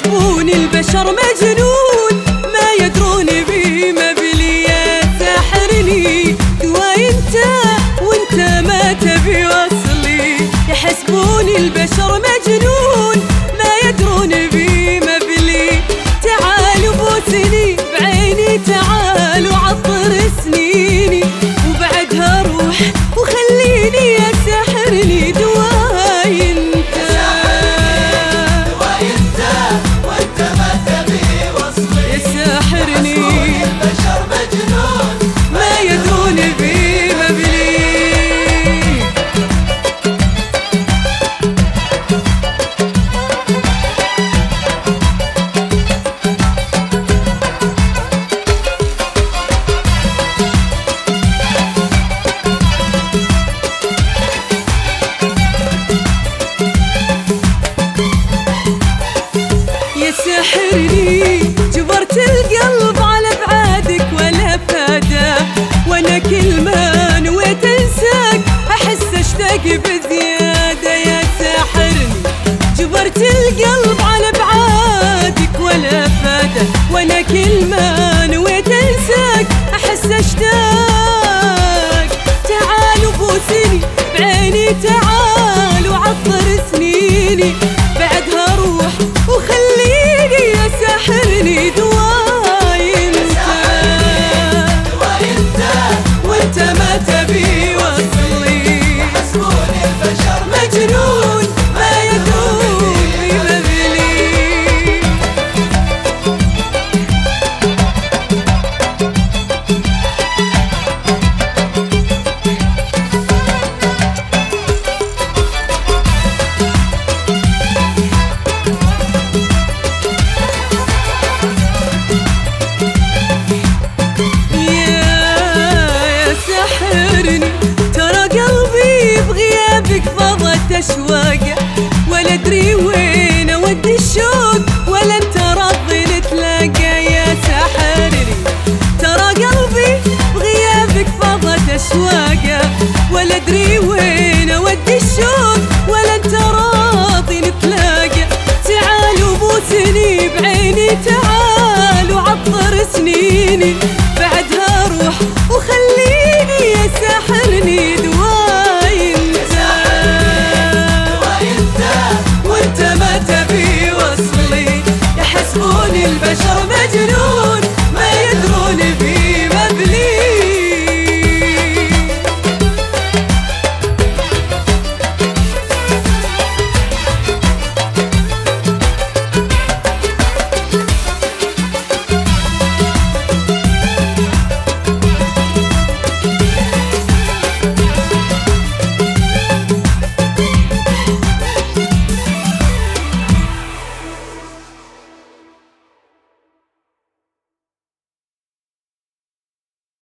يحسبوني البشر مجنون، ما يدرون بي ما بلي يا ساحرني دواي انت وانت ما تبي وصلي. يحسبوني البشر مجنون ما يدرون بي ما بلي. تعالوا بوسني بعيني، تعالوا عطر سنيني، وبعدها روح وخليني يا ساحرني دواي انت. دواي انت وانت ما تبي وصلي. يا ساحرني البشر مجنون ما يدرون بي ما بلي. ساحرني جبرت القلب على بعادك ولا فاده، وانا كل ما نويت انساك احس اشتاق بزياده. يا ساحرني جبرت القلب على بعادك ولا فاده، وانا كل ما نويت انساك احس اشتاق. تعالوا بوسني بعيني، تعالوا عطر سنيني، بعدها روح وخليني يا ساحرني دواي انت. دواي انت وانت ما تبي وصلي. يحسبوني البشر مجنون ما يدرون بي ما بلي. ترى قلبي بغيابك فضت اشواقه، ولا ادري وين اودي الشوق ولا انت راضي نتلاقى. يا ساحرني ترى قلبي بغيابك فضت اشواقه، ولا ادري وين اودي الشوق ولا انت راضي نتلاقى. تعالوا بوسني بعيني، تعالوا عطر سنيني،